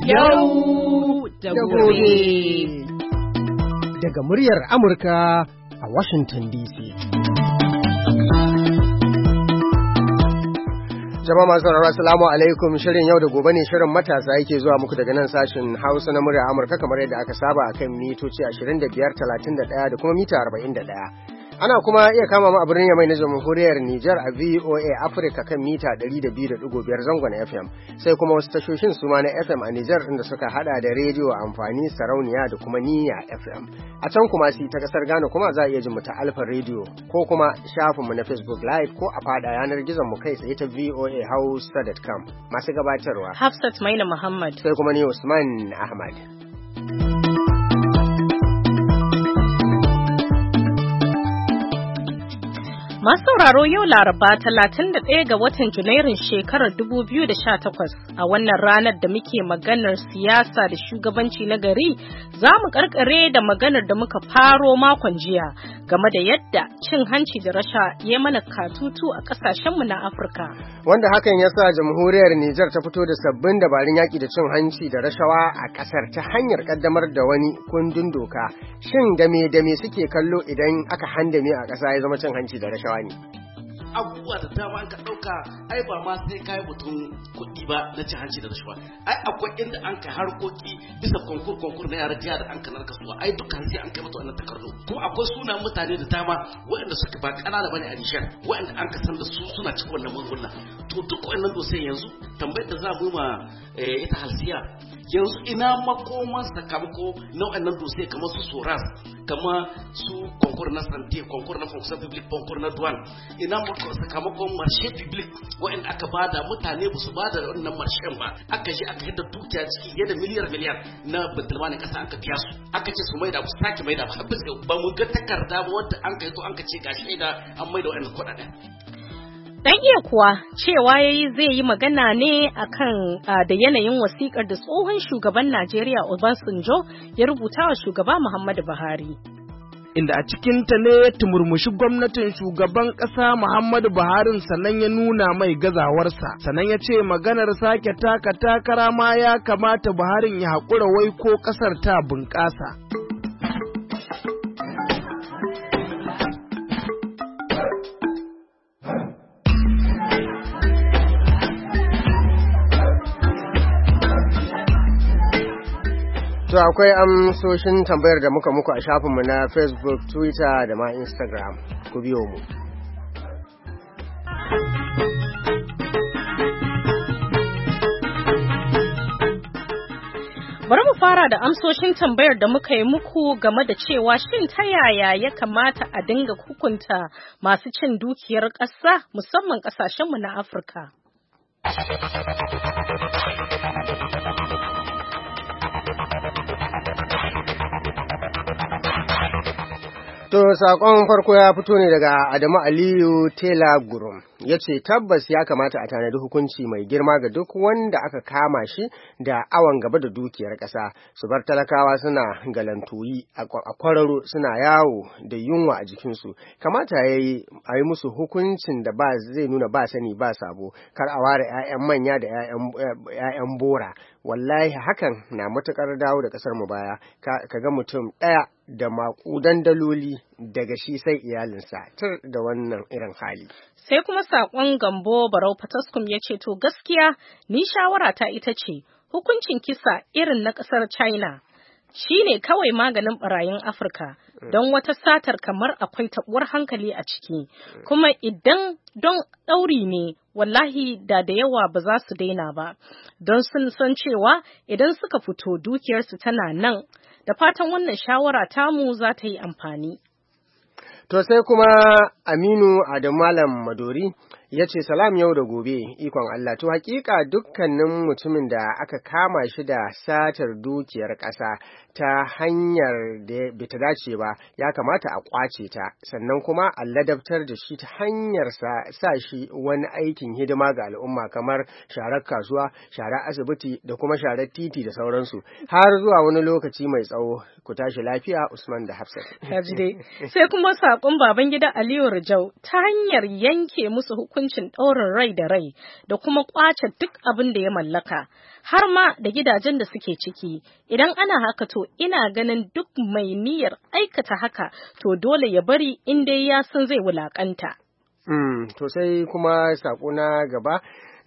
Yau da gobe. Daga muryar Amurka a Washington DC. Jama'a masu sauraro assalamu alaikum, shirin yau da gobe ne, shirin matasa yake zuwa muku daga nan sashin Hausa na muryar Amurka kamar yadda aka saba akan mitoci 25, 31 da kuma mita 41. Ana kuma iya kama mu a birnin Yamai na Jamhuriyar Nijar a VOA Africa kan mita 102.5 zangon FM, sai kuma wasu tashoshin su ma na FM a Nijar inda suka hada da rediyo amfani, sarauniya da kuma niyya FM. A can kuma ta kasar Ghana kuma za a iya jin mu ta Alfa Radio ko kuma shafin mu na Facebook Live ko a fada yanar gizon mu kai tsaye ta voahausa.com. Masu gabatarwa Hafsat Maina Muhammad sai kuma ni Usman Ahmad. Masu sauraro yau Laraba 31 ga watan Junairun shekarar 2018 a wannan ranar da muke maganar siyasa da shugabanci na gari za mu karkare da maganar da muka faro makon jiya game da yadda cin hanci da rasha ya mana katutu a kasashenmu na Afirka. Wanda hakan ya sa jamhuriyar Nijar ta fito da sabbin dabarun yaƙi da cin hanci da rashawa a ƙasar ta hanyar ƙaddamar da wani kundin doka. Shin dame suke kallo idan aka handame a ƙasa ya zama cin hanci da rashawa? Abubuwa da dama ka ɗauka ai ba ma sai kai mutum kuɗi ba na cin hanci da rashawa, ai akwai inda an kai harkoki bisa konkur na yaran jiya da an kanar kasuwa, ai dukkan sai an kai mata wannan takardu, kuma akwai sunan mutane da dama waɗanda suka ba ƙanana bane a Nishar waɗanda an kasan da su suna cikin wannan magungunan. To duk wannan dosai yanzu tambayar da za mu ma ita halsiya yanzu ina makoman sakamako na wannan dosai kamar su soras, kamar su konkur na sante, konkur na fonction public, konkur na duwan, ina sakamakon marshe public wa'anda aka bada mutane ba su bada wannan marshen ba, aka je aka hidda dukiya ciki yadda miliyar na batulmanin kasa aka biya su, aka ce su maida su sake maida ba mu ga takarda ba wanda an kai to an ka ce ga shaida an maida wa'annan kuɗaɗen. Dan iya kuwa cewa yayi zai yi magana ne akan da yanayin wasikar da tsohon shugaban Najeriya Obasanjo ya rubuta wa shugaba Muhammadu Buhari. Inda a cikinta ne ya tumurmushi gwamnatin shugaban ƙasa Muhammadu Buhari sannan ya nuna mai gazawarsa, sannan ya ce maganar sake taka takara ma ya kamata Buhari ya haƙura wai ko ƙasar ta bunƙasa. To akwai amsoshin tambayar da muka muku a shafinmu na Facebook, Twitter da ma Instagram. Ku biyo mu. Bari mu fara da amsoshin tambayar da muka yi muku game da cewa shin ta yaya ya kamata a dinga hukunta masu cin dukiyar ƙasa musamman ƙasashenmu na Afirka. To, saƙon farko ya fito ne daga Adamu Aliyu Tela Gurum. Ya ce tabbas ya kamata a tanadi hukunci mai girma ga duk wanda aka kama shi da awon gaba da dukiyar ƙasa, su bar talakawa suna galantoyi a kwararo suna yawo da yunwa a jikinsu. Kamata ya yi a yi musu hukuncin da ba zai nuna ba sani ba sabo, kar a ware 'ya'yan manya da 'ya'yan bora. Wallahi hakan na matuƙar dawo da ƙasar mu baya, ka ga mutum ɗaya da maƙudan daloli daga shi sai iyalinsa tur da wannan irin hali. Sai kuma saƙon Gambo Barau Fataskum ya ce to gaskiya ni shawara ta ita ce hukuncin kisa irin na ƙasar China shi ne kawai maganin ɓarayin Afirka, don wata satar kamar akwai taɓuwar hankali a ciki, kuma idan don ɗauri ne wallahi da yawa ba za su daina ba, don sun san cewa idan suka fito dukiyarsu tana nan. Da fatan wannan shawara tamu za ta yi amfani. To sai kuma Aminu Adamu Malam Madori ya ce salam yau da gobe ikon Allah. To hakika dukkanin mutumin da aka kama shi da satar dukiyar ƙasa ta hanyar da bata dace ba ya kamata a kwace ta, sannan kuma a ladabtar da shi ta hanyar sa shi wani aikin hidima ga al'umma kamar sharar kasuwa, sharar asibiti da kuma sharar titi da sauransu har zuwa wani lokaci mai tsawo. Ku tashi lafiya, Usman da Hafsat. Sai kuma saƙon Babangida Aliyu Rijau ta hanyar yanke musu hukunci hukuncin ɗaurin rai da rai da kuma ƙwace duk abin da ya mallaka, har ma da gidajen da suke ciki. Idan ana haka to ina ganin duk mai niyyar aikata haka to dole ya bari in dai ya san zai wulaƙanta. To sai kuma saƙo na gaba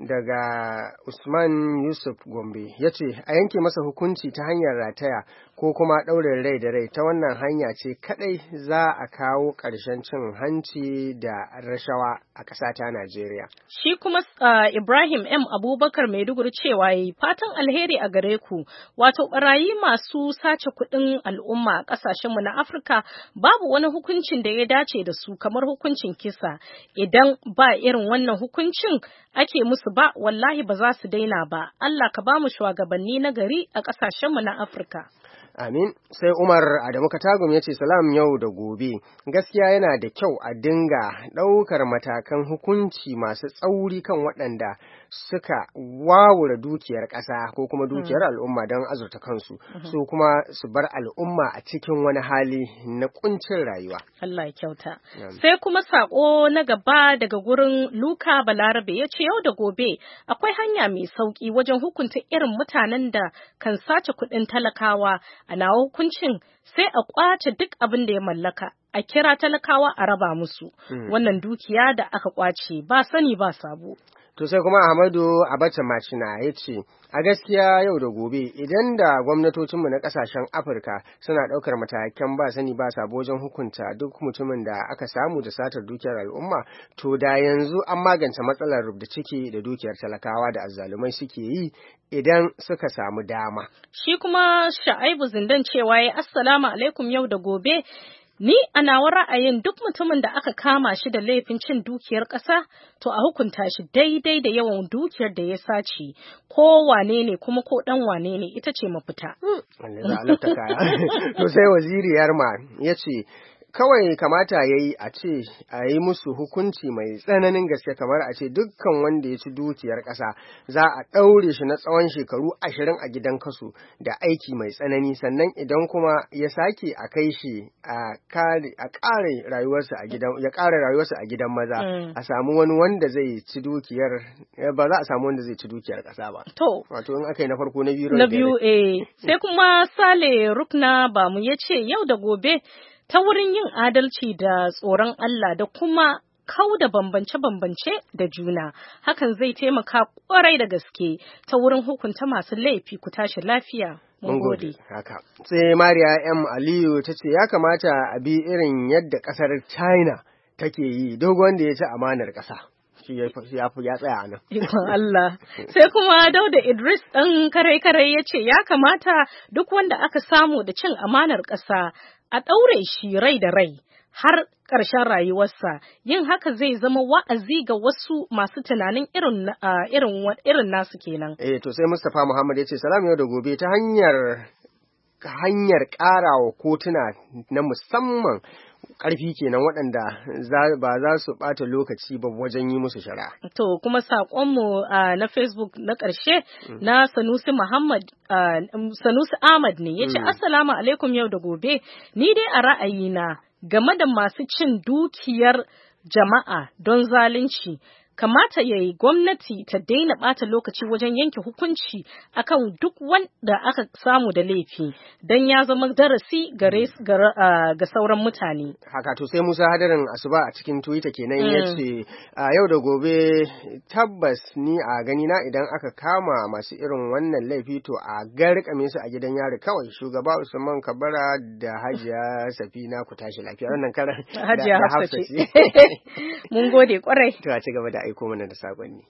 daga Usman Yusuf Gombe ya ce a yanke masa hukunci ta hanyar rataya ko kuma ɗaurin rai da rai, ta wannan hanya ce kaɗai za a kawo ƙarshen cin hanci da rashawa a ƙasa ta Najeriya. Shi kuma Ibrahim M. Abubakar Maiduguri cewa yi fatan alheri a gare ku, wato ɓarayi masu sace kuɗin al'umma a ƙasashenmu na Afirka babu wani hukuncin da ya dace da su kamar hukuncin kisa. Idan ba irin wannan hukuncin ake musu ba, wallahi ba za su daina ba. Allah ka ba mu shugabanni na gari a ƙasashenmu na Afirka. Amin. Sai Umar Adamu Katagum ya ce salam yau da gobe. Gaskiya yana da kyau a dinga ɗaukar matakan hukunci masu tsauri kan waɗanda suka wawura dukiyar ƙasa ko kuma dukiyar al'umma don azurta kansu, su kuma su bar al'umma a cikin wani hali na kuncin rayuwa. Allah ya kyauta. Sai kuma sako na gaba daga gurin Luka Balarabe ya ce yau da gobe akwai hanya mai sauki wajen hukunta irin mutanen da kan sace kuɗin talakawa. A nawa hukuncin sai a ƙwace duk abin da ya mallaka, a kira talakawa a raba musu wannan dukiya da aka ƙwace ba sani ba sabo. To sai kuma Ahmadu Abacha Macina ya ce, a gaskiya yau da gobe idan da gwamnatocinmu na ƙasashen Afirka suna ɗaukar matakan ba sani ba sabo wajen hukunta duk mutumin da aka samu da satar dukiyar al'umma, to da yanzu an magance matsalar rubda ciki da dukiyar talakawa da azzalumai suke yi idan suka samu dama. Shi kuma Sha'aibu Zindan cewa ya assalamu alaikum yau da gobe. Ni a nawa ra'ayin duk mutumin da aka kama shi da laifin cin dukiyar ƙasa, to a hukunta shi daidai da yawan dukiyar da ya sace, ko wane ne kuma ko ɗan wane ne, ita ce mafita. To sai Waziri Yarma ya ce, kawai kamata ya yi a yi musu hukunci mai tsananin gaske, kamar a ce dukkan wanda ya ci dukiyar ƙasa za a ɗaure shi na tsawon shekaru 20 a gidan kaso da aiki mai tsanani, sannan idan kuma ya sake a kai shi a ƙare rayuwarsa a gidan maza, a samu wani wanda zai ci dukiyar, ba za a samu wanda zai ci dukiyar ƙasa ba. To, wato in aka yi na farko na biyu sai kuma Sale Rukna Bamu ya ce yau da gobe ta wurin yin adalci da tsoron Allah da kuma kau da bambance-bambance da juna, hakan zai taimaka kwarai da gaske ta wurin hukunta masu laifi. Ku tashi lafiya. Mun gode. Haka. Sai Mariya M. Aliyu ta ce ya kamata a bi irin yadda ƙasar China take yi, duk wanda ya ci amanar ƙasa. Shi ya tsaya nan. Ikon Allah. Sai kuma Dauda Idris ɗan karai-karai ya ce ya kamata duk wanda aka samu da cin amanar ƙasa a ɗaure shi rai da rai har ƙarshen rayuwarsa. Yin haka zai zama wa'azi ga wasu masu tunanin irin nasu kenan. To sai Mustapha Muhammad ya ce salam yau da gobe, ta hanyar ƙarawa kotuna na musamman ƙarfi kenan waɗanda ba za su ɓata lokaci ba wajen yi musu shari'a. To kuma saƙonmu na Facebook na ƙarshe na Sanusi Ahmad ne ya ce assalamu alaikum yau da gobe, ni dai a ra'ayina game da masu cin dukiyar jama'a don zalunci, kamata ya yi gwamnati ta daina ɓata lokaci wajen yanke hukunci akan duk wanda aka samu da laifi, don ya zama darasi ga sauran mutane. Haka. To sai Musa Hadarin Asuba a cikin Twitter kenan ya ce yau da gobe tabbas ni a gani na idan aka kama masu irin wannan laifi to a garkame su a gidan yari kawai. Shugaba Usman Kabara da Hajiya Safina ku tashi lafiya. Wannan karan Hajiya Hafsa ce. Mun gode kwarai. To a ci gaba da aiko mana da sakonni.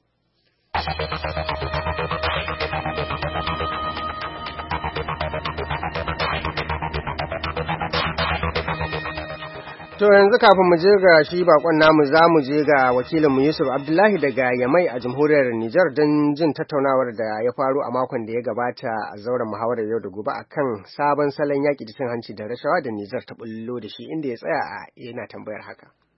To yanzu kafin mu je ga shi bakon namu za mu je ga wakilinmu Yusuf Abdullahi daga Yamai a jamhuriyar Nijar don jin tattaunawar da ya faru a makon da ya gabata a zauren muhawarar yau da gobe akan sabon salon yaƙi da cin hanci da rashawa da Nijar ta bullo da shi, inda ya tsaya yana tambayar haka.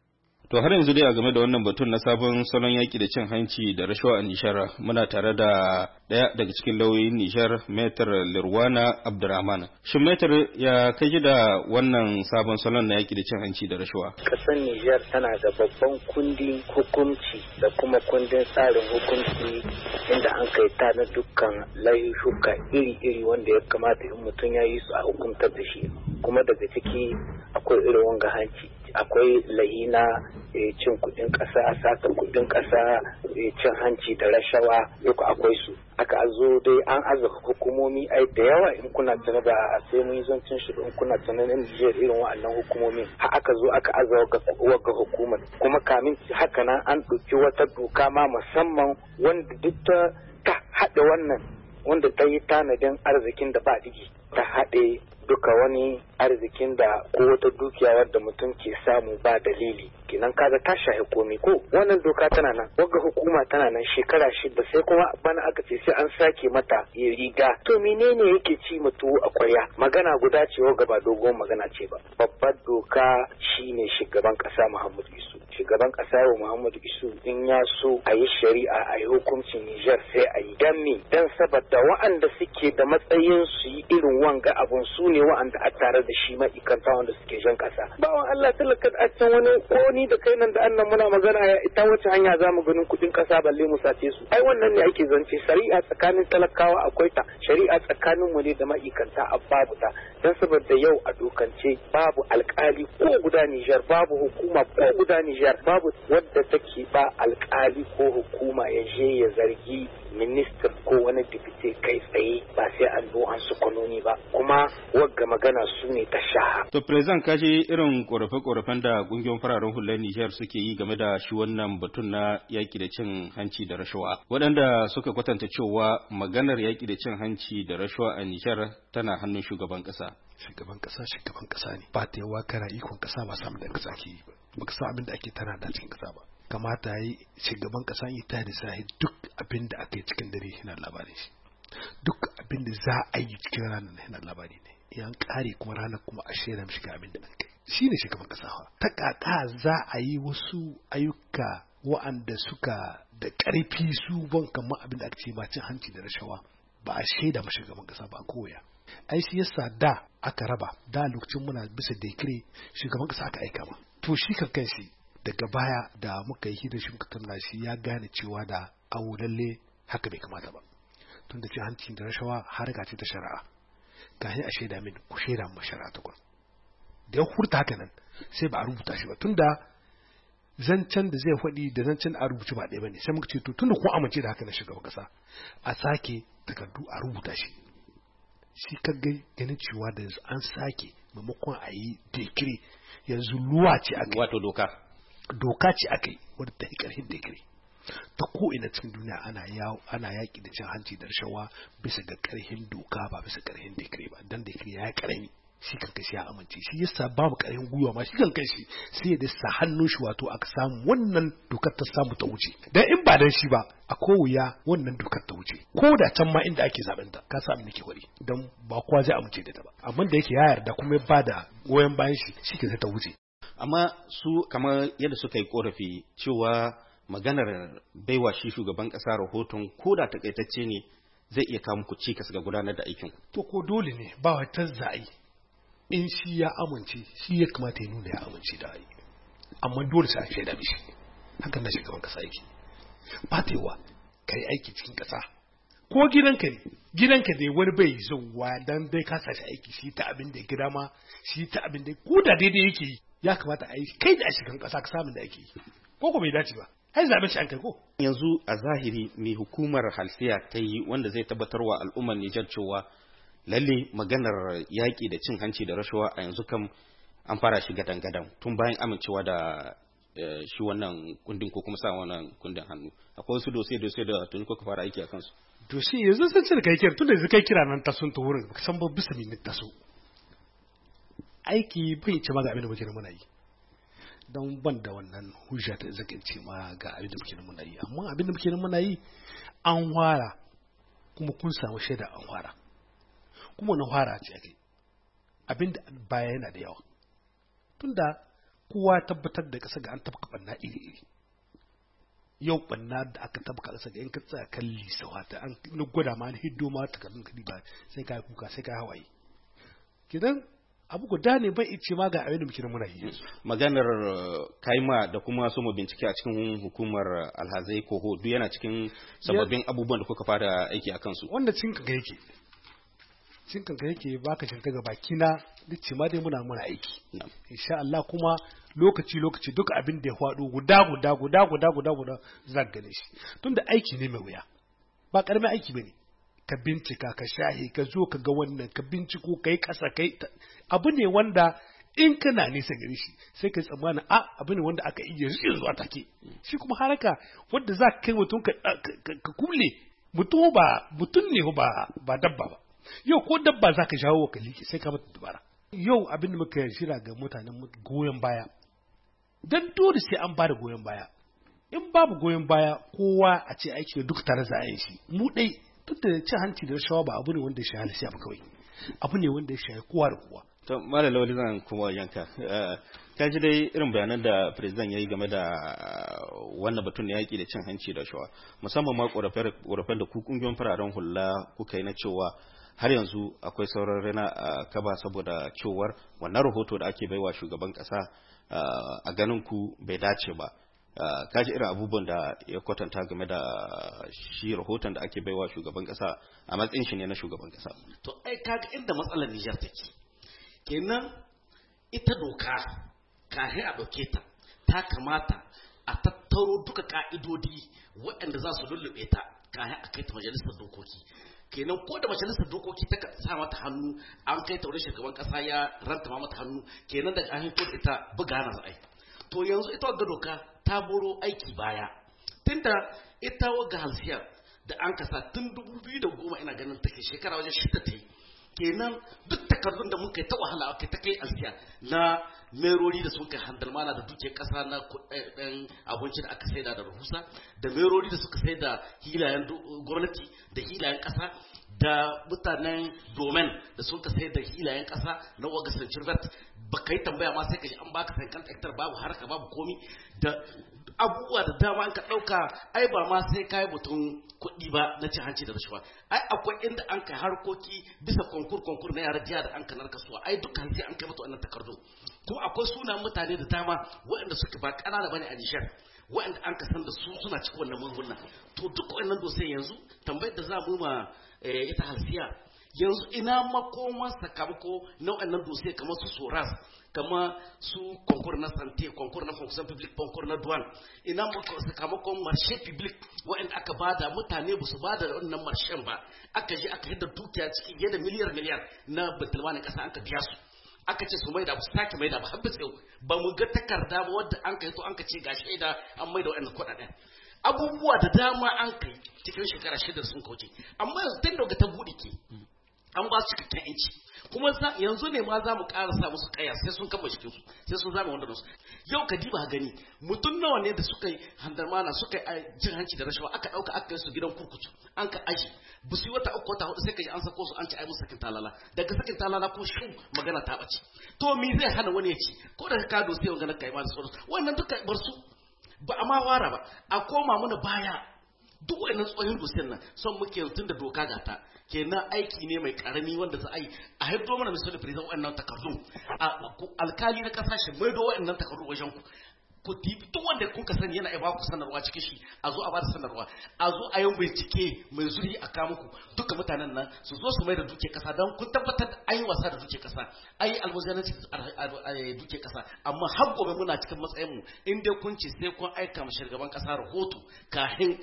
To har yanzu dai a game da wannan batun na sabon salon yaki da cin hanci da rashawa a Nijar muna tare da ɗaya daga cikin lauyoyin Nijar Maitar Lirwana Abdurrahman. Shin Maitar ya kaji da wannan sabon salon na yaki da cin hanci da rashawa? Ƙasar Nijar tana da babban kundin hukunci da kuma kundin tsarin hukunci inda an kai ta na dukkan laifuka iri-iri wanda ya kamata in mutum ya yi su a hukuntar da shi. Kuma daga ciki akwai irin wanga hanci. Akwai lahina cin kudin ƙasa, sata kudin ƙasa, cin hanci da rashawa duka akwai su. Aka zo dai an aza hukumomi ai da yawa in kuna tana da sai mun yi zancin shi in kuna tana na Nijar irin wa'annan hukumomi har aka zo aka aza wagga hukumar kuma kamin haka nan an ɗauki wata doka ma musamman wanda duk ta haɗe wannan wanda ta yi tanadin arzikin da ba digi ta haɗe duka wani arzikin da ko wata dukiya wadda mutum ke samu ba dalili kenan kaga ta shahi komai ko wannan doka tana nan wagga hukuma tana nan shekara 6 sai kuma bana aka ce sai an sake mata riga to menene yake ci mutu a kwarya magana guda ce wagga ba dogon magana ce ba babbar doka shine shugaban kasa Muhammadu Isu shugaban kasa Muhammadu Isu in ya so a yi shari'a a yi hukuncin Nijar sai a yi dan me dan saboda wa'anda suke da matsayin su yi irin wanga abun su ne wa'anda a tare da shi ma'aikata wanda suke jan kasa bawan Allah talaka a can wani ko ni da kai nan da annan muna magana ya ita wace hanya za mu ganin kudin kasa balle mu sace su ai wannan ne ake zance shari'a tsakanin talakawa akwai ta shari'a tsakanin mu ne da ma'aikata a babu ta dan saboda yau a dokance babu alkali ko guda Nijar babu hukuma ko guda Nijar babu wadda take ba alkali ko hukuma ya je ya zargi minister ko wani dipite kai tsaye ba sai an zo an su kwanoni ba kuma wagga magana su ne ta shaha. To President kaji irin korafe-korafen da kungiyoyin fararen hular Nijar suke yi game da shi wannan batun na yaki da cin hanci da rashawa waɗanda suka kwatanta cewa maganar yaki da cin hanci da rashawa a Nijar tana hannun shugaban ƙasa. Shugaban ƙasa ne ba ta yawa kana ikon ƙasa ba samun da ƙasa ke yi ba baka san abin da ake tana da cikin ƙasa ba kamata yi shugaban ƙasa yi ta da sahi duk abin da aka yi cikin dare yana labarin shi duk abin da za a yi cikin ranar yana labari ne yan kare kuma ranar kuma a shaida mishi ga abin da aka yi shi ne shugaban ƙasa ta kaka za a yi wasu ayyuka wa'anda suka da ƙarfi su ban kamar abin da aka ce ba cin hanci da rashawa ba a shaida ma shugaban ƙasa ba koya ai shi yasa da aka raba da lokacin muna bisa dekire shugaban ƙasa aka aika ma to shi kan kanshi daga baya da muka yi hidin shi muka tattauna shi ya gane cewa da awo lalle haka bai kamata ba tun da cin hanci da rashawa harka ce ta shari'a ga a shaida min ku shaida mu shari'a ta kun da ya hurta haka nan sai ba a rubuta shi ba tunda zancen da zai faɗi da zancen a rubuce ba ɗaya bane sai muka ce to tunda kun amince da haka na shugaban kasa a sake takardu a rubuta shi shi ka ganin cewa da an sake maimakon a yi dekire yanzu luwa ce aka yi wato doka ce aka yi wadda ta yi ƙarfin dekire ta ko ina cikin duniya ana yaƙi da cin hanci da rashawa bisa ga ƙarfin doka ba bisa ƙarfin dekire ba dan dekire ya yi ƙarami shi kan kashi ya amince shi yasa ba mu ƙarfin gwiwa ma shi kan kashi sai ya dasa hannun shi wato aka samu wannan dokar ta samu ta wuce dan in ba dan shi ba a wuya wannan dokar ta wuce ko da can ma inda ake zaben ta ka samu nake wari dan ba kowa zai amince da ta ba amma da yake ya yarda kuma ya bada goyon bayan shi ke ta wuce amma su kamar yadda suka yi korafi cewa maganar baiwa shi shugaban kasa rahoton ko da takaitacce ne zai iya kawo muku cikas ga gudanar da aikin to ko dole ne ba wata zai in shi ya amince shi ya kamata ya nuna ya amince da ai amma dole sai a shaida mishi hakan na shugaban kasa yake ba ta yiwa kai aiki cikin kasa ko gidanka ne wani bai zuwa dan dai ka sashi aiki shi ta abin da gida ma shi ta abin da ko da daidai yake yi ya kamata a yi kai da a shugaban kasa ka samun da ake yi ko bai dace ba ai zaben shi an kai ko yanzu a zahiri mai hukumar halsiya ta yi wanda zai tabbatar wa al'ummar Nijar cewa lalle maganar yaƙi da cin hanci da rashawa a yanzu kam an fara shi gadan-gadan tun bayan amincewa da shi wannan kundin ko kuma sa wannan kundin hannu akwai wasu dosiye da tuni kuka fara aiki a kansu dosiye yanzu sun ce da kai kira tun da kai kira nan ta sun ta wurin baka san ba bisa ne ta so aiki bai ce ma ga abin da muke muna yi don ban da wannan hujja ta zakin ce ma ga abin da muke muna yi amma abin da muke muna yi an fara kuma kun samu shaida an fara kuma na fara ce kai abin da baya yana da yawa tunda kowa tabbatar da ƙasa ga an tabka banna iri yau banna da aka tabka ƙasa ga in ka tsaya kan lisawa ta an gwada ma hiddo ma ta kallon kadi ba sai ka kuka sai ka hawaye kidan abu guda ne bai ice ma ga abin da muke da muna yi maganar kaima da kuma so mu bincike a cikin hukumar alhazai koho duk yana cikin sababbin abubuwan da kuka fara aiki a kansu wanda cin kanka yake baka shinka ga baki na duk ce ma dai muna aiki insha Allah kuma lokaci duk abin da ya faɗo guda za ka gane shi tunda aiki ne mai wuya ba karamin aiki bane ka bincika ka shahi ka zo ka ga wannan ka binciko kai kasa kai abu ne wanda in kana nesa gare shi sai ka tsammana abu ne wanda aka iya shi zuwa take shi kuma haraka wanda za ka kai mutum ka kulle mutum ne ba dabba ba yau ko dabba za ka shawo ka liƙe sai ka mata dubara yau abin da muka shira ga mutanen goyon baya dan dole sai an bada goyon baya in babu goyon baya kowa a ce aiki duk tare za a yi shi mu dai duk da cin hanci da rashawa ba abu ne wanda ya shahi siya ba kawai abu ne wanda ya shahi kowa da kowa to malala wani zan kuma yanka ka ji dai irin bayanan da president ya yi game da wannan batun da yaƙi da cin hanci da rashawa musamman ma ƙorafen da ku ƙungiyoyin fararen hula kuka yi na cewa har yanzu akwai sauran rana a kaba saboda cewar wannan rahoto da ake baiwa shugaban kasa a ganin ku bai dace ba kaji irin abubuwan da ya kwatanta game da shi rahoton da ake baiwa shugaban kasa a matsayin shi ne na shugaban kasa to ai kaga inda matsalar Niger take kenan ita doka kafin a dauke ta kamata a tattaro duka ka'idodi waɗanda za su lullube ta kafin a kai ta majalisar dokoki kenan ko da majalisar dokoki ta sa mata hannu an kai ta wurin shugaban kasa ya rantama mata hannu kenan da an hito ita buga na ra'ayi to yanzu ita wadda doka ta boro aiki baya tunda ita wagga halsiyar da an kasa tun 2010 ina ganin take shekara wajen 6 ta yi kenan duk takardun da muka yi ta wahala aka ta kai alsiya na merori da sun kai handalmana da duke kasa na kudin abinci da aka saida da rahusa da merori da suka saida hilayen gwamnati da hilayen kasa da mutanen domin da sun ka saida hilayen kasa na wagasar cirvet ba ka yi tambaya ma sai ka ji an baka sankan hektar babu harka babu komi da abubuwa da dama an ka ɗauka ai ba ma sai kai mutum kuɗi ba na cin hanci da rashawa ai akwai inda an kai harkoki bisa konkur na yara jiya da an kanar kasuwa ai dukkan sai an kai mata wannan takardu kuma akwai sunan mutane da dama waɗanda suka ba ƙanana bane a Nijar waɗanda an ka san da su suna cikin wannan murgunna to duk wannan dosai yanzu tambayar da za mu ma ita halsiya yanzu ina makoma sakamako na waɗannan dosai kamar su soras kama su konkur na santé konkur na fonction publique konkur na douane ina sakamakon marché public waɗanda aka bada mutane ba su bada wannan marshen ba aka je aka hidda dukiya cikin yadda miliyar na batulmanin ƙasa an ka biya su aka ce su maida ba su sake maida ba har bisa yau ba mu ga takarda ba wadda an kai to an ka ce ga shaida an maida waɗannan kuɗaɗen abubuwa da dama an kai cikin shekara 6 sun kauce amma yanzu tun daga ta buɗe ke an ba su cikakken yanci kuma yanzu ne ma za mu ƙara sa musu kaya sai sun kama jikinsu sai sun zama wanda su yau ka diba gani mutum nawa ne da suka yi handarmana suka yi jin hanci da rashawa aka ɗauka aka kai su gidan kurkutu an ka aji ba su yi wata uku wata hudu sai ka ji an sako su an ci ai musu sakin talala daga sakin talala ko shu magana ta ɓace to me zai hana wani ya ci ko da ka dosi wanga na kai ma da sauransu wannan duka bar su ba a ma wara ba a koma mana baya duk wannan tsohon dosiyar nan son muke tun da doka gata kenan aiki ne mai karami wanda za a yi a haifo mana misali president wannan takardun alkali na kasashe mai do wannan takardun wajen ku tibi duk wanda kuka sani yana ba ku sanarwa cikin shi a zo a ba da sanarwa a zo a yi bincike mai zuri a kawo muku duka mutanen nan su zo su mai da duke kasa don kun tabbatar da an yi wasa da duke kasa an yi almuzanci a duke kasa amma har gobe muna cikin matsayin mu in dai kun ce sai kun aika ma shugaban kasa rahoto kafin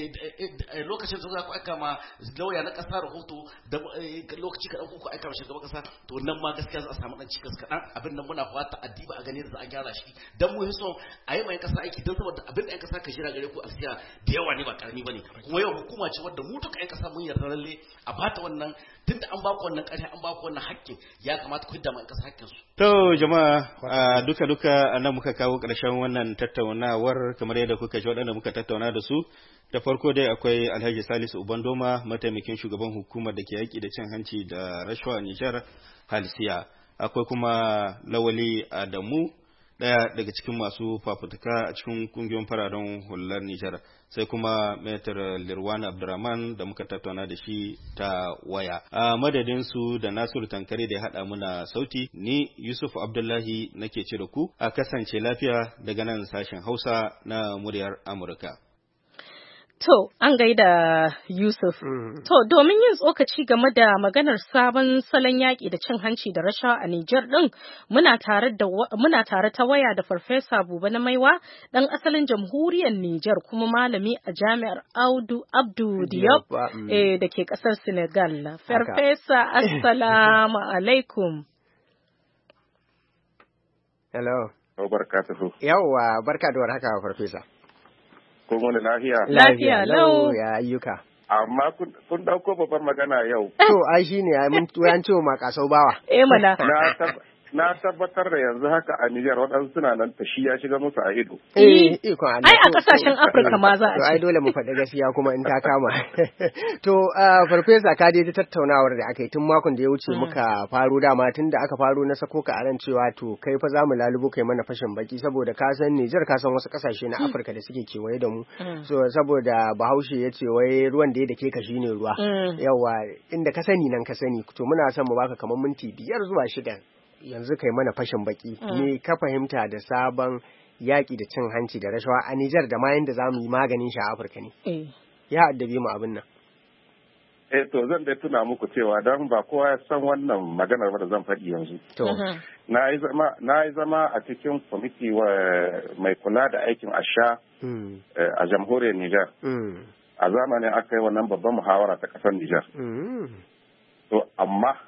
lokacin da za ku aika ma lauya na kasa rahoto da lokaci kaɗan ku aika ma shugaban kasa to nan ma gaskiya za a samu ɗan cikas kaɗan abin nan muna fata addiba a gani da za a gyara shi don mu so a yi mai kasa aiki don saboda abin da 'yan kasa ka jira gare ku alsiya da yawa ne ba karami ba ne kuma yau hukuma ce wadda mu duka 'yan kasa mun yarda lalle a bata wannan tunda an ba ku wannan ƙarfi an ba ku wannan hakkin ya kamata ku hidda mai kasa hakkin su. To jama'a duka anan muka kawo ƙarshen wannan tattaunawar kamar yadda kuka ji waɗanda muka tattauna da su. Da farko dai akwai Alhaji Salisu Ubandoma mataimakin shugaban hukumar da ke yaƙi da cin hanci da rashawa a Nijar halsiya. Akwai kuma Lawali Adamu ɗaya daga cikin masu fafutuka a cikin kungiyoyin fararen hular Nijar, sai kuma Maitar Lirwan Abdurrahman da muka tattauna da shi ta waya. A madadin su da Nasiru Tankare da ya haɗa muna sauti, ni Yusuf Abdullahi nake ce da ku a kasance lafiya daga nan sashen Hausa na muryar Amurka. To, an gaida Yusuf. To, domin yin tsokaci game da maganar sabon salon yaƙi da cin hanci da rashawa a Nijar ɗin, muna tare ta waya da Farfesa Buba na Maiwa, ɗan asalin jamhuriyar Nijar kuma malami a jami'ar Abdu Diop da ke ƙasar Senegal. Farfesa, Assalamu alaikum. Hello. Barka ta so. Yawwa, barka da warhaka Farfesa. Ko wani lafiya? Lafiya lau. Ya ayyuka. Amma kun dauko babban magana yau. To, ai shine ai mun tuyan cewa ma kasau bawa. Mana. Na tabbatar da yanzu haka a Nijar waɗansu suna nan tashi ya shiga musu a ido. Iko Allah. Ai a kasashen Afirka ma za a ce. Ai dole mu faɗi gaskiya kuma in ta kama. To, Farfesa ka dai tattaunawar da aka yi tun makon da ya wuce muka faro dama tun da aka faro na sako ka aran cewa to kai fa za mu lalubo kai mana fashin baki saboda ka san Nijar ka san wasu kasashe na Afirka da suke kewaye da mu. So saboda Bahaushe ya ce wai ruwan da ya dake ka shine ruwa. Yawa inda ka sani nan ka sani. To muna son mu baka kamar minti 5 zuwa 6. Yanzu kai mana fashin baki me ka fahimta da sabon yaƙi da cin hanci da rashawa a Nijar da ma yanda za mu yi maganin shi a Afirka ne. Ya addabe mu abin nan. To zan dai tuna muku cewa don ba kowa ya san wannan maganar ba da zan faɗi yanzu. Na yi zama a cikin kwamiti mai kula da aikin asha a jamhuriyar Nijar. A zamanin aka yi wannan babban muhawara ta ƙasar Nijar. To amma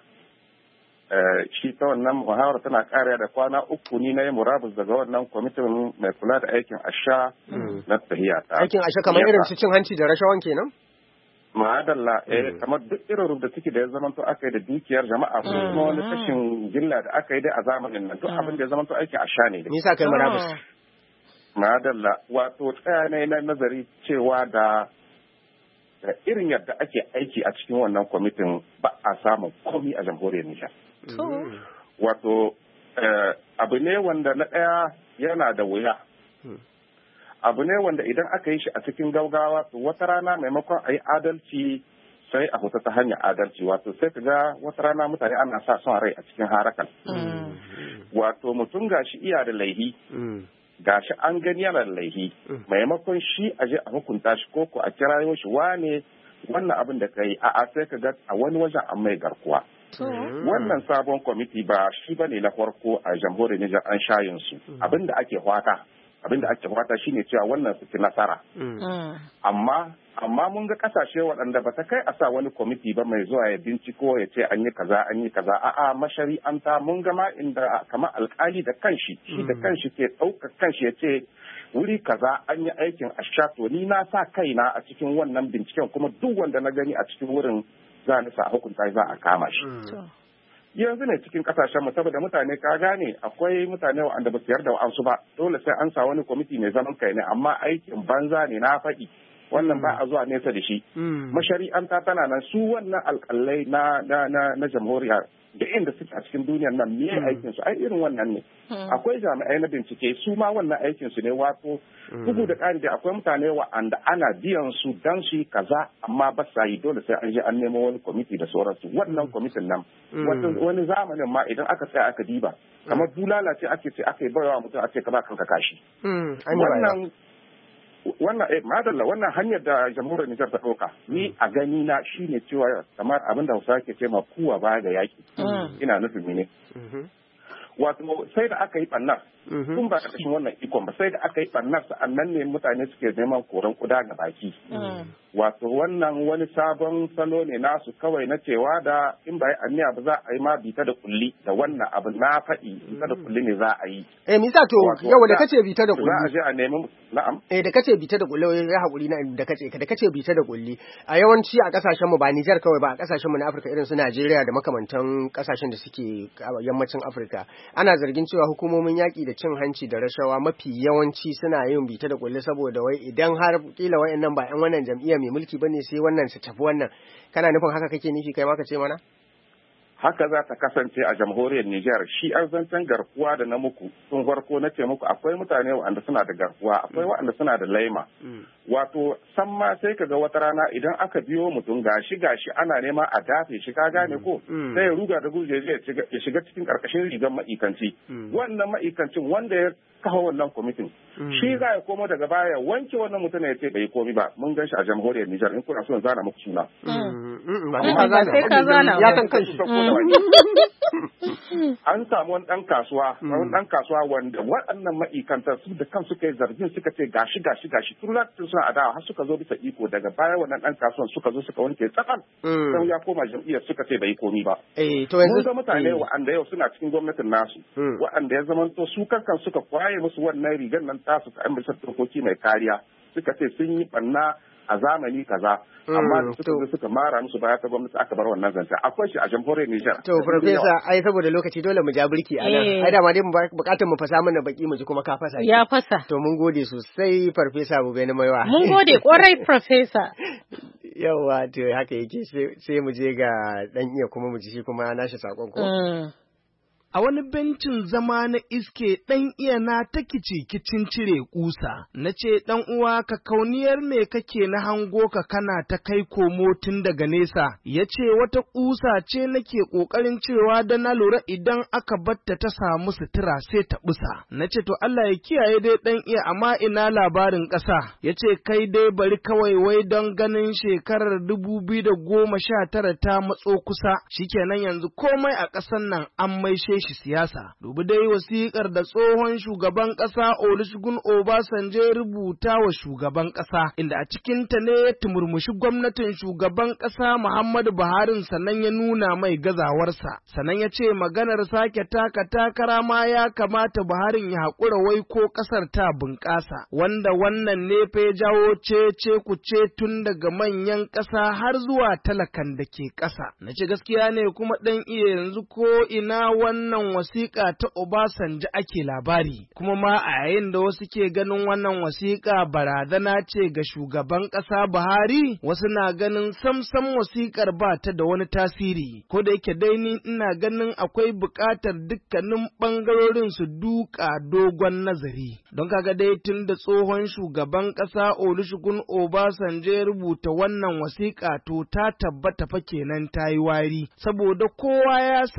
shi ta wannan muhawar tana kariya da kwana 3 ni na yi murabus daga wannan kwamitin mai kula da aikin asha na tahiya ta. Aikin asha kamar irin su cin hanci da rashawan kenan? Ma'adalla kamar duk irin rubda ciki da ya zamanto aka yi da dukiyar jama'a ko kuma wani kashin gilla da aka yi dai a zamanin nan duk abin da ya zamanto aikin asha ne. Me yasa kai murabus? Ma'adalla wato tsaya ne na nazari cewa da irin yadda ake aiki a cikin wannan kwamitin ba a samun komi a jamhuriyar Nijar. Wato abu ne wanda na ɗaya yana da wuya. Abu ne wanda idan aka yi shi a cikin gaugawa to wata rana maimakon a yi adalci sai a fita ta hanyar adalci wato sai ka ga wata rana mutane ana sa son rai a cikin harakan. Wato mutum gashi iya da laihi. Gashi an gani yana da laihi maimakon shi a je a hukunta shi ko a kirayo shi wane wannan abin da ka yi a'a sai ka ga a wani wajen an mai garkuwa. Wannan sabon kwamiti ba shi bane na farko a jamhuriyar Nijar an shayin su abin da ake fata shine cewa wannan su ci nasara. Amma mun ga kasashe waɗanda ba ta kai a sa wani kwamiti ba mai zuwa ya binciko ya ce an yi kaza a'a mashari'anta mun ga ma inda kamar alkali da kanshi shi da kanshi ke ɗaukar kanshi ya ce wuri kaza an yi aikin asha to ni na sa kaina a cikin wannan binciken kuma duk wanda na gani a cikin wurin za ni sa hukunta za a kama shi. Yanzu ne cikin kasashen mu saboda mutane ka gane akwai mutane wanda ba su yarda wa'ansu ba dole sai an sa wani kwamiti mai zaman kai ne amma aikin banza ne na faɗi wannan ba a zuwa nesa da shi. Mashari'anta tana nan su wannan alƙalai na jamhuriya da inda suke a cikin duniyar nan me aikin su ai irin wannan ne. Akwai jami'ai na bincike su ma wannan aikin su ne wato bugu da ƙari da akwai mutane wa'anda ana biyan su dan su yi kaza amma ba sa yi dole sai an je an nemo wani kwamiti da sauransu wannan kwamitin nan wani zamanin ma idan aka tsaya aka diba kamar bulala ce ake yi bayawa mutum a ce ka ba kanka kashi. Madalla wannan hanyar da jamhuriyar Nijar ta ɗauka ni a gani na shine cewa kamar abin da Hausa ke ce ma kuwa baya ga yaki ina nufin ne wato sai da aka yi ɓannar tun ba ƙarƙashin wannan ikon ba sai da aka yi ɓannar sa'annan ne mutane suke neman koran kuda ga baki wato wannan wani sabon salo ne nasu kawai na cewa da in ba yi aniya ba za a yi ma bita da kulli da wannan abu na faɗi bita da kulli ne za a yi. Misa to yau da kace bita da kulli. Za a je a nemi na'am. Da kace bita da kulli ya haƙuri na da kace bita da kulli a yawanci a kasashen mu ba Nijar kawai ba a kasashen mu na Afirka irin su Najeriya da makamantan kasashen da suke yammacin Afirka ana zargin cewa hukumomin yaƙi da cin hanci da rashawa mafi yawanci suna yin bita da kulli saboda wai idan har kila wayannan ba 'yan wannan jam'iyya mai mulki bane sai wannan su tafi wannan kana nufin haka kake nufi kai ma ka ce mana haka za ta kasance a jamhuriyar Nijar. Shi an zancen garkuwa da na muku tun farko na ce muku akwai mutane waɗanda suna da garkuwa, akwai waɗanda suna da laima. Wato san ma sai ka ga wata rana idan aka biyo mutum gashi ana nema a dafe shi, ka gane ko sai ya ruga da guje ya shiga cikin karkashin rigar ma'ikanci. Wannan ma'ikancin wanda ya kawo wannan kwamitin shi za ya komo daga baya wanke wannan mutum ya ce bai komi ba. Mun gan shi a jamhuriyar Nijar, in kuna so zana muku suna. Ba sai ka zana ya san kanshi. An samu wani ɗan kasuwa wanda waɗannan ma'aikatan su da kansu kai zargin suka ce gashi tun lokacin suna adawa har suka zo bisa iko, daga baya wannan ɗan kasuwan suka zo suka wanke tsakan sai ya koma jam'iyyar suka ce bai komi ba. Mun ga mutane waɗanda yau suna cikin gwamnatin nasu waɗanda ya zamanto su kankan suka kwaye musu wannan rigar nan tasu ta an bisa dokoki mai kariya, suka ce sun yi ɓanna a zamani kaza, amma suka mara musu baya ta gwamnati aka bar wannan zanta. Akwai shi a jamhuriyar Nijar. To Farfesa, ai saboda lokaci dole mu ja birki a nan. Ai da ma dai bukatar mu fasa mana baki mu ji kuma ka fasa. Ya fasa. To mun gode sosai Farfesa Bube na Maiwa. Mun gode kwarai Farfesa. Yawwa to haka yake sai mu je ga dan iya kuma mu ji shi kuma nashi sakon ko. A wani bencin zama na iske ɗan iya na ta kicin cire ƙusa, na ce ɗan uwa ka kauniyar me kake na hango ka kana ta kai komo tun daga nesa, ya ce wata ƙusa ce nake ƙoƙarin cirewa da na lura idan aka batta ta samu sutura sai ta ɓusa. Na ce to Allah ya kiyaye dai ɗan iya amma ina labarin ƙasa, ya ce kai dai bari kawai wai don ganin shekarar 2019 ta matso kusa, shikenan yanzu komai a ƙasan nan an maishe shi siyasa. Dubi dai wasiƙar da tsohon shugaban ƙasa Olusegun Obasanjo rubuta wa shugaban ƙasa, inda a cikinta ne ya tumurmushi gwamnatin shugaban ƙasa Muhammadu Buhari sannan ya nuna mai gazawarsa. Sannan ya ce maganar sake taka takara ma ya kamata Buhari ya haƙura wai ko ƙasar ta bunƙasa, wanda wannan ne fa ya jawo cece kuce tun daga manyan ƙasa har zuwa talakan da ke ƙasa. Na ce gaskiya ne kuma ɗan iya yanzu ko ina wannan wasiƙa ta Obasanjo ake labari, kuma ma a yayin da wasu ke ganin wannan wasiƙa barazana ce ga shugaban ƙasa Buhari, wasu na ganin samsam wasiƙar ba ta da wani tasiri, ko da yake dai ni ina ganin akwai buƙatar dukkanin ɓangarorin su duka dogon nazari. Don kaga dai tun da tsohon shugaban ƙasa Olusegun Obasanjo ya rubuta wannan wasiƙa to ta tabbata fa kenan ta yi wari, saboda kowa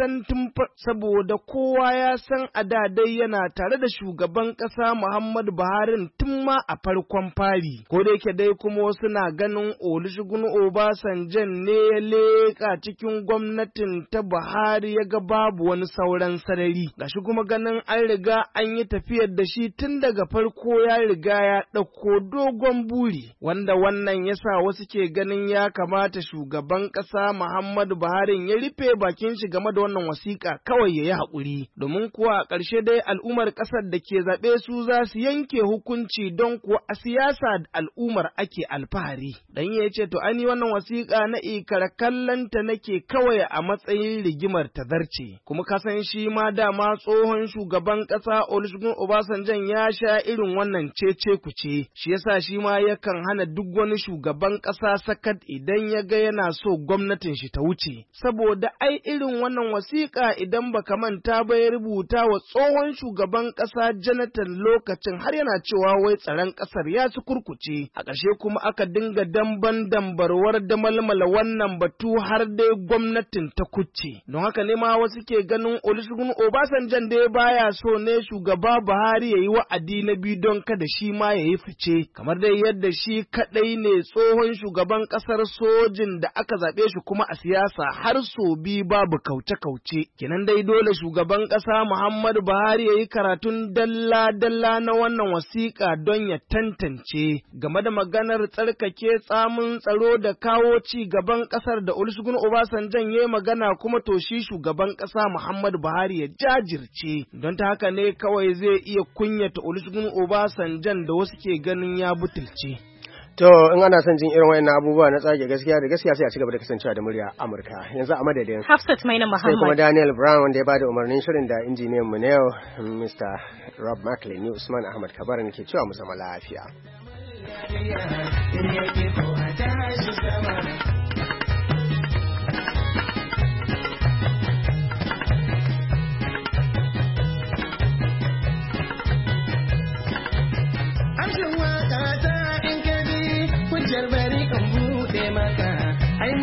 ya san a da dai yana tare da shugaban ƙasa Muhammadu Buhari tun ma a farkon fari. Ko da yake dai kuma wasu na ganin Olusegun Obasanjo ne ya leƙa cikin gwamnatin ta Buhari ya ga babu wani sauran sarari. Gashi kuma ganin an riga an yi tafiyar da shi tun daga farko ya riga ya ɗauko dogon buri, wanda wannan yasa wasu ke ganin ya kamata shugaban ƙasa Muhammadu Buhari ya rufe bakin shi game da wannan wasiƙa kawai ya yi haƙuri, domin kuwa a ƙarshe dai al'ummar ƙasar da ke zaɓe su za su yanke hukunci, don kuwa a siyasa da al'ummar ake alfahari. Dan ya ce to ani wannan wasiƙa na ikar kallanta nake kawai a matsayin rigimar tazarce, kuma kasan shi ma dama tsohon shugaban ƙasa Olusegun Obasanjo ya sha irin wannan cece kuce, shi yasa shi ma yakan hana duk wani shugaban ƙasa sakat idan ya ga yana so gwamnatin shi ta wuce, saboda ai irin wannan wasiƙa idan baka manta ba ya rubuta wa tsohon shugaban ƙasa Jonathan lokacin har yana cewa wai tsaron ƙasar ya su kurkuce, a ƙarshe kuma aka dinga dambarwar da malmala wannan batu har dai gwamnatin ta kucce. Don haka ne ma wasu ke ganin Olusegun Obasanjo dai baya so ne shugaba Buhari ya yi wa'adi na biyu don kada shi ma ya yi fice, kamar dai yadda shi kaɗai ne tsohon shugaban ƙasar sojin da aka zaɓe shi kuma a siyasa har so biyu babu kauce-kauce. Kenan dai dole shugaban ƙasa Muhammadu Buhari ya yi karatun dalla-dalla na wannan wasiƙa don ya tantance game da maganar tsarkake tsamin tsaro da kawo ci gaban ƙasar da Olusegun Obasanjo ya yi magana, kuma to shi shugaban ƙasa Muhammadu Buhari ya jajirce, don ta haka ne kawai zai iya kunyata Olusegun Obasanjo da wasu ke ganin ya butulce. To in ana son jin irin wayannan abubuwa na tsage gaskiya da gaskiya sai a cigaba da kasancewa da murya Amurka. Yanzu a madadin Hafsat Maina Muhammad sai kuma Daniel Brown wanda ya bada umarnin shirin da injiniyan mu ne Mr. Rob Macklin, ni Usman Ahmad Kabar nake cewa mu zama lafiya.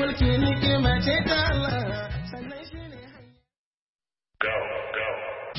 mulki ni'ima ce ta Allah